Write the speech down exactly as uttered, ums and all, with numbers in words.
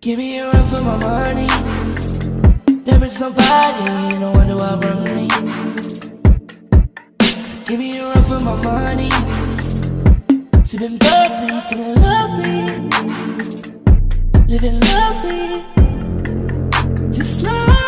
Give me a run for my money. There is nobody, no one do outrun me. So give me a run for my money. Sipping bubbly, feeling lovely, living lovely, just like